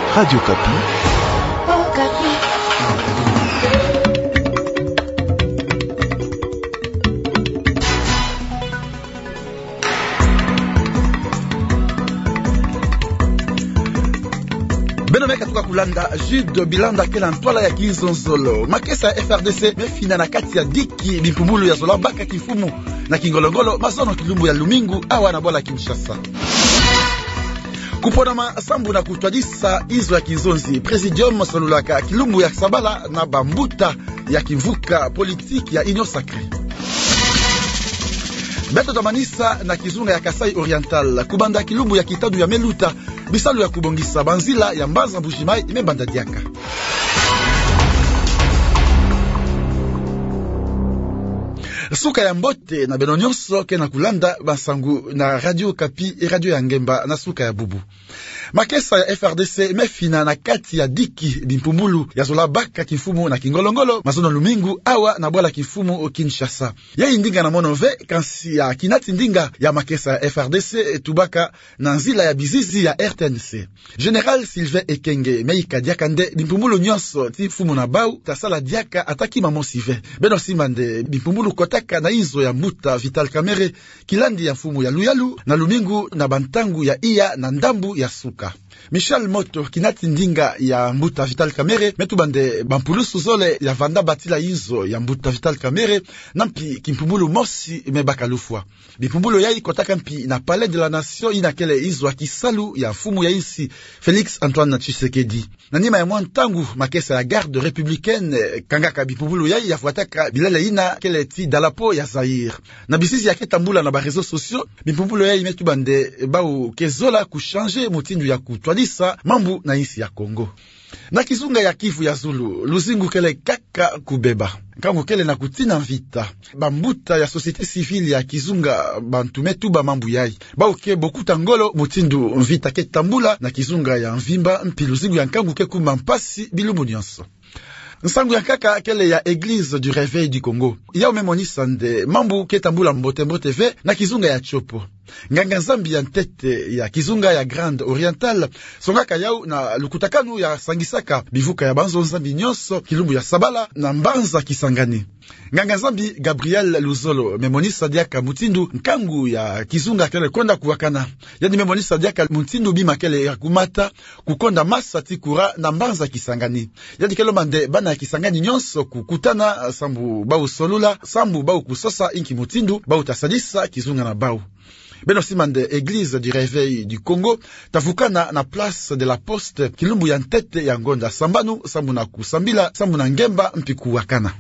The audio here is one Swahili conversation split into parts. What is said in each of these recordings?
Radio Kapi. Oh, Kapi. Benomeka tuka kulanda Jude Bilanda kela ntwala ya Kinzonzolo. Makesa ya FRDC mefina na kati ya diki bimpumulu ya Zola Mbaka Kifumu na Kingolongolo masono kilumbu ya Lumingu awa na bola Kinshasa. Kupona masambu na kutwadisa izo ya Kinzonzi, Presidium Salulaka kilumbu ya Sabala na bambuta ya kivuka politiki ya Union Sacrée. Beto Tamanisa na Kizunga ya Kasai Oriental, kubanda kilumbu ya Kitadu ya Meluta, bisalu ya kubongisa banzila ya Mbanza Mbujimai imebanda diaka. Suka ya Mbote na Benonyonso kena kulanda basangu na Radio Kapi e Radio ya Ngemba na suka ya Bubu. Makesa ya FRDC mefina na kati ya diki bimpumulu ya Zola Mbaka Kifumu na Kingolongolo masono Lumingu awa na bola Kifumu Kinshasa. Ya indinga na monove kansi ya kinati ndinga ya makesa ya FRDC tubaka na nzila ya bizizi ya RTNC. General Sylvain Ekenge meika diaka nde bimpumulu nyonso ti fumu na bau tasala diaka ataki mamo Sylvain. Beno simande bimpumulu kotaka na izo ya Mbuta Vital Kamerhe kilandi ya fumu ya Luyalu na Lumingu na bantangu ya Iya na ndambu ya Suka. Michel Moto kinati ndinga ya Mbuta Vital Kamerhe metubande bampulusu zole ya vanda batila izo ya Mbuta Vital Kamerhe nampi kimpumulu mosi mebaka lufwa. Bimpumulu yai kotaka mpi na Palais de la Nation inakele izo ya kisalu ya fumu ya isi Félix Antoine Tshisekedi. Na nima ya mwantangu makesa ya garde républicaine kangaka bimpumulu yai ya fuataka bilele ina kele ti dalapo ya Zaire. Na bisisi ya ketambula na ba réseaux sociaux bimpumulu yai metubande bau kezola kushanje mutindu ya kutwadisa mambu na isi ya Kongo. Na Kizunga ya Kivu ya Zulu, luzingu kele kaka kubeba. Kangu kele na kutina vita. Bambuta ya société civile ya Kizunga bantumetu ba mambu yai. Bauke bokuta ngolo mutindu vita ketambula na Kizunga ya Mvimba mpi luzingu ya kangu ke kumampasi bilumu nyonso. Nsangu ya kaka kele ya Église du Réveil du Congo. Ya umemonisa nde mambu ketambula mbote ve na Kizunga ya Chopo. Nganga Nzambi ya ntete ya Kizunga ya Grande Oriental songaka yau na lukutakanu ya Sangisaka bivuka ya Banzo Nzambi nyonso kilumbu ya Sabala na Mbanza Kisangani. Nganga Nzambi Gabriel Luzolo memonisa diaka mutindu nkangu ya Kizunga kele konda kuwakana. Yani memonisa diaka mutindu bima kele ya kumata kukonda masa tikura na Mbanza Kisangani. Yani kelo mande bana ya Kisangani nyonso kukutana sambu bau solula sambu bau kusosa inki mutindu bau tasadisa Kizunga na bau. Beno simande Église du Réveil du Congo tafukana na Place de la Poste kilumbu ya ntete ya Ngonda Sambanu sambu na kusambila sambu na Ngemba mpiku wakana.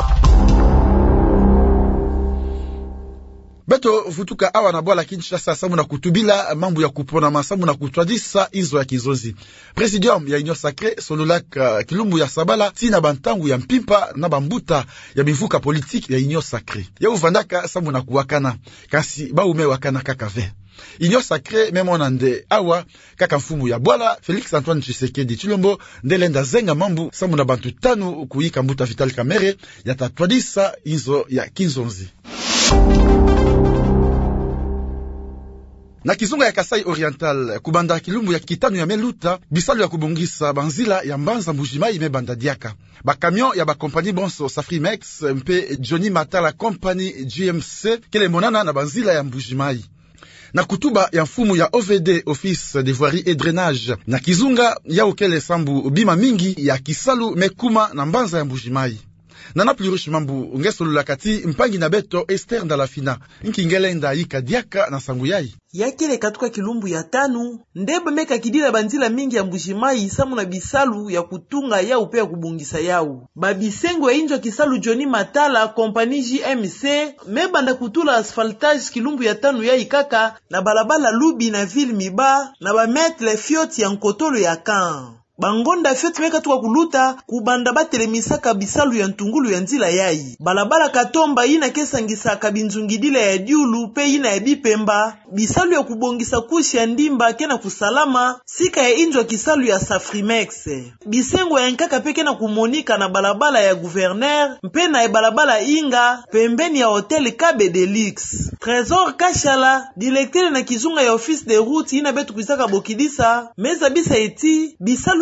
Beto futuka awa na bola Kinshasa sambu na kutubila mambu ya kupona masambu na kutwadisa izo ya Kinzonzi. Presidium ya Union Sacrée Solulaka kilumbu ya Sabala tina bantangu ya Mpimpa na bambuta ya bivuka politiki ya Union Sacrée. Ya uvandaka sambu na kuwakana kasi baume wakana kakave. Union Sacrée memona nde awa kaka mfumu ya Bwala Félix Antoine Tshisekedi Chilombo ndelenda zenga mambu sambu na bantu tanu kuika Mbuta Vital Kamerhe ya tatwadisa izo ya Kinzonzi. Na Kizunga ya Kasai Oriental, kubanda kilumbu ya Kitanu ya Meluta, bisalu ya kubongisa banzila ya Mbanza Mbujimai imebanda diaka. Bakamion ya bakompani bonso Safrimex, mpe Johnny Matala Company GMC, kele monana na banzila ya Mbujimai. Na kutuba ya mfumu ya OVD, Office de Voirie et Drainage, na Kizunga ya ukele sambu bima mingi ya Kisalu Mekuma na Mbanza ya Mbujimai. Nana Plurish mambu ngeso lulakati mpangi na Beto Esther Ndalafina nkingele nda yika diaka na sangu yai yakele katuka kilumbu ya tanu ndeba meka kidila banzila mingi ya Mbujimai samu na bisalu ya kutunga ya upe ya kubungisa yau babisengo ya injo Kisalu Johnny Matala Company GMC mebanda kutula asfaltage kilumbu ya tanu ya ikaka na balabala Lubi na Ville Miba na bametle fioti ya Nkotolo ya Kan. Bangonda fete meka tuka kuluta kubanda batelemisaka bisalu ya ntungulu ya nzila yai. Balabala Katomba ina kesangisa kabinzungidila ya diulu pe ina ya bipemba. Bisalu ya kubongisa kushi ya ndimba kena kusalama sika ya injwa Kisalu ya Safrimex. Bisengo ya nkaka pe kena kumonika na balabala ya Gouverneur mpe na ya balabala Inga pembeni ya Hotel Kabe Deluxe. Trésor Kashala directeur na Kizunga ya Office de Route ina betu kwisaka bokidisa meza bisa eti bisalu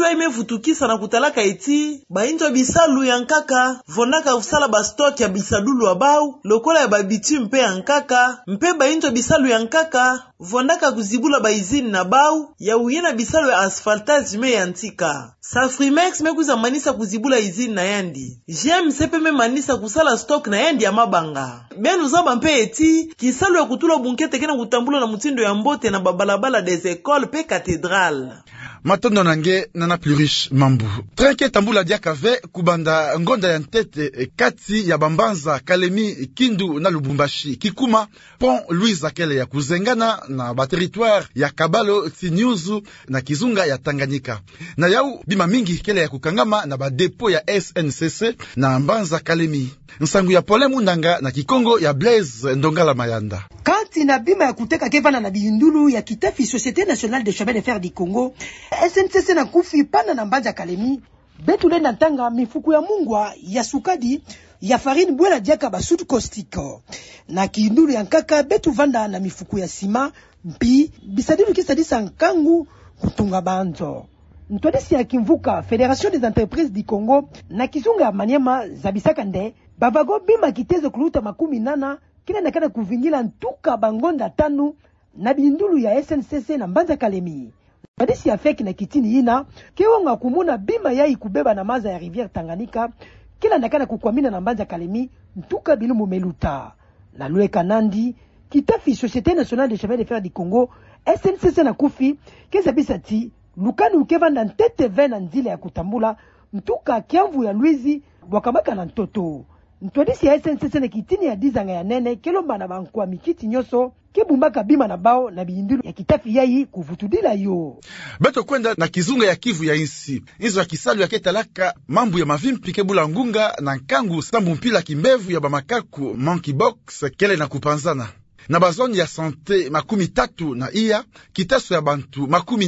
bisalu ya imevutukisa na kutalaka eti bainjo bisalu ya nkaka vondaka kusala bastok ya bisadulu abau lokola ya babiti mpe ya nkaka mpe bainjo bisalu ya nkaka vondaka kuzibula baizini na bau ya uyena bisalu ya asfaltage me ya ntika. Safrimex mekuza manisa kuzibula izini na yandi. GMCP me manisa kusala stock na yandi ya mabanga. Benu zaba mpe eti kisalu ya kutula bunkete kena kutambula na mutindo ya mbote na babalabala des écoles pe cathédrale. Matondo nange nana plus riche mambu. Trenke tambula diakave kubanda ngonda ya ntete kati ya Bambanza, Kalemi, Kindu na Lubumbashi. Kikuma pont Louise Akele ya kuzengana na bateritoire ya Kabalo, Tinyuzu na Kizunga ya Tanganyika. Na yau bima mingi kele ya kukangama na badepo ya SNCC na Mbanza Kalemi. Nsangu ya Pole Mundanga na Kikongo ya Blaise Ndongala Mayanda. Kati na bima ya kuteka kevana na biyundulu ya Kitafi Société Nationale de Chemin de Fer du Congo, SNCC na kufi pana na Mbanza Kalemi, betu le natanga mifuku ya mungwa ya sukadi ya farine bwela diaka basudu kostiko. Na kiyundulu ya nkaka betu vanda na mifuku ya sima, mpi bisadilu kisadisa nkangu kutunga banzo. Ntwadisi ya Kimvuka, Fédération des Entreprises du Congo, na Kizunga ya Maniema zabisaka nde, babago bima kitezo kuluta 80 kina nakana kuvingila ntuka bangonda 5 na bindulu ya SNCC na Mbanza Kalemi. Badisi ya feki na kitini ina, kiwonga kumuna bima ya ikubeba na maza ya rivière Tanganyika, kila nakana kukwamina na Mbanza Kalemi, ntuka bilumu meluta. Na Lueka Nandi, Kitafi Société Nationale de Chemin de Fer du Congo, SNCC na kufi, kesa bisati, lukani ukevanda ntete vena nzile ya kutambula, ntuka kiamvu ya Luizi, wakamaka na ntoto. Ntwadisi ya SNCC na kitini ya dizanga ya nene, kelomba na bankwa mikiti nyoso, kibumbaka bima na bao na biindulu ya Kitafi yai kuvutudila yo. Beto kwenda na Kizunga ya Kivu ya insi. Izo ya kisalu ya ketalaka mambu ya mavimpi kebula ngunga na nkangu sambu mpila kimbevu ya bamakaku monkey box kele na kupanzana. Na bazoni ya sante 30 na iya, kitaso ya bantu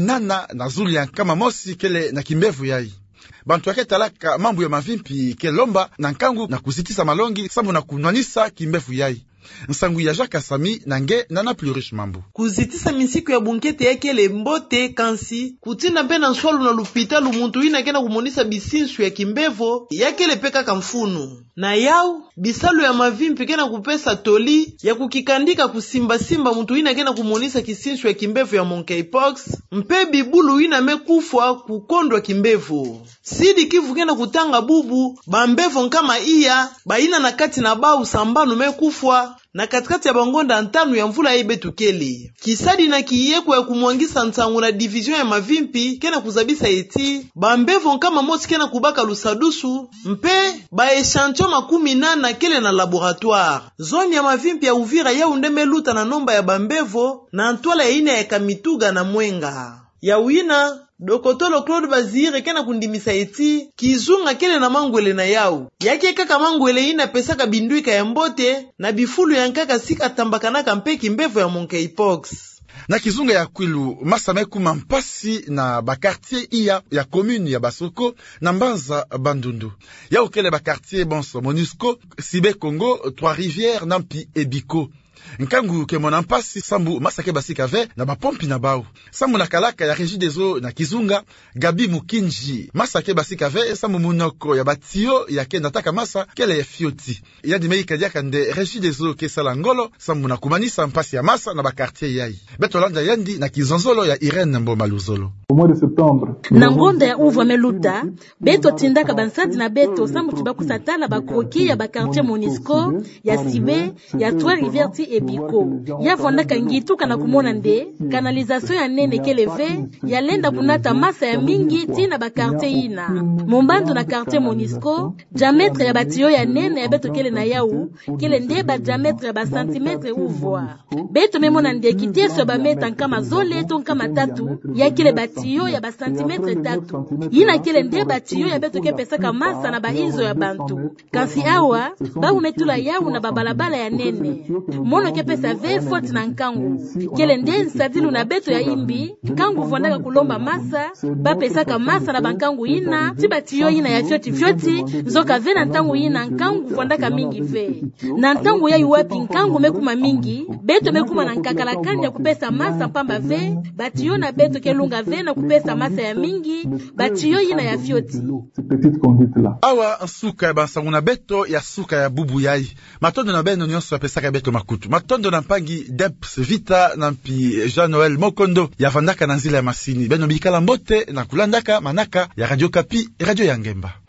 80 na zuli ya nkama mosi kele na kimbevu yai. Bantu yake talaka mambu ya mavimpi kelomba na nkangu na kuzitisa malongi sambu na kunwanisa kimbevu yai. Nsangu ya Jacques Sami nange nana plus riche mambu. Kuzitisa misiku ya bunkete yake le mbote kansi, kutina mpena nswalu na lupitalu muntu ina kena kumonisa bisinsu ya kimbevo yake le peka kamfunu. Na yau, bisalu ya mavimpi kena kupesa toli ya kukikandika kusimba muntu ina kena kumonisa kisinsu ya kimbevo ya monkeypox, mpe bibulu ina mekufwa kukondwa kimbevo. Sidi Kivu kena kutanga bubu, bambevo nkama iya, baina na kati na bau sambanu mekufwa, na katikati ya bangonda 5 ya mvula ibe tukeli. Kisadi na kiyeko ya kumwangisa ntangu na division ya mavimpi kena kuzabisa eti, bambevo nkama mosi kena kubaka lusadusu, mpe ba echancho 80 kele na laboratoire. Zoni ya mavimpi ya Uvira ya undeme luta na nomba ya bambevo na antwala ya ina ya Kamituga na Mwenga. Ya wina, Dokotolo Claude Bazire kena kundimisa eti, Kizunga kele na mangwele na yau. Yake kaka mangwele ina pesaka binduika ya mbote, na bifulu ya nkaka sika tambakanaka mpeki mbevo ya monkeypox. Na Kizunga ya Kwilu, Masameku Mampasi na bakartier iya ya commune ya Basoko na Mbanza Bandundu. Ya ukele bakartier Bonso Monusco, Sibe Congo, Trois-Rivières, Nampi et Biko. Nkangu ke monampasi sambu masake basika ve na bapompi na bau. Sambu na kalaka ya Régie des Eaux na Kizunga, Gabi Mukinji. Masake basika ve sambu munoko ya batio ya kenda taka masa kele ya fioti. Ya di meika diaka nde Régie des Eaux ke salangolo sambu na kumanisa mpasi ya masa na bakartier yai. Beto landa yandi na Kizonzolo ya Irene Mboma Luzolo. Na ngonda ya Uvwa Meluta, beto tindaka bansadi na beto sambu tubakusatala bakroki ya bakartier Monisco, ya Sibe, ya Trois-Rivières et Biko. Ya vondaka ngituka na kumona nde, kanalizasyon ya nene keleve, ya lenda kunata masa ya mingi tina bakartier ina. Mombandu na kartier Monisco, diametre ya batiyo ya nene ya beto kele na yau, kele nde ba diametre ya ba centimetre Uvwa. Beto memona nde kitieso ya ba meta nkama zole to nkama 3, ya kele batiyo ya ba centimetre 3. Yina kele nde batiyo ya beto kepesaka masa na ba izo ya bantu. Kansi awa, ba umetula yau na babalabala ya nene. mikono kepesa ve foti na nkangu kele nde nsadilu na beto ya imbi nkangu vondaka kulomba masa bapesaka masa na bankangu ina ti batiyo ina ya fyoti nzoka ve na ntangu ina nkangu vondaka mingi ve na ntangu ya yuwapi nkangu mekuma mingi beto mekuma na nkakala kandi ya kupesa masa pamba ve batiyo na beto kelunga ve na kupesa masa ya mingi batiyo ina ya fyoti awa nsuka ya bansangu na beto ya suka ya bubu yai matondo na beno nyonso apesaka beto makutu matondo na mpangi Deps Vita na mpi Jean Noel Mokondo ya vandaka na nzila ya masini beno bikala mbote na kulandaka manaka ya Radio Kapi Radio ya Ngemba.